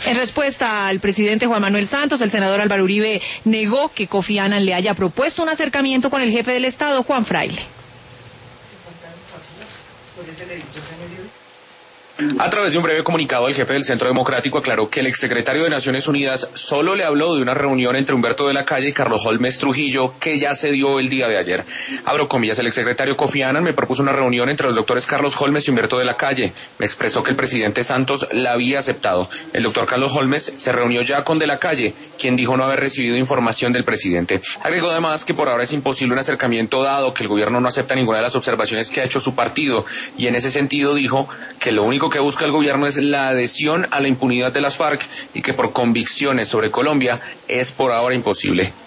En respuesta al presidente Juan Manuel Santos, el senador Álvaro Uribe negó que Kofi Annan le haya propuesto un acercamiento con el jefe del Estado, Juan Fraile. A través de un breve comunicado, el jefe del Centro Democrático aclaró que el exsecretario de Naciones Unidas solo le habló de una reunión entre Humberto de la Calle y Carlos Holmes Trujillo que ya se dio el día de ayer. Abro comillas, el exsecretario Kofi Annan me propuso una reunión entre los doctores Carlos Holmes y Humberto de la Calle. Me expresó que el presidente Santos la había aceptado. El doctor Carlos Holmes se reunió ya con de la Calle, quien dijo no haber recibido información del presidente. Agregó además que por ahora es imposible un acercamiento dado que el gobierno no acepta ninguna de las observaciones que ha hecho su partido y en ese sentido dijo que lo único que busca el gobierno es la adhesión a la impunidad de las FARC y que por convicciones sobre Colombia es por ahora imposible.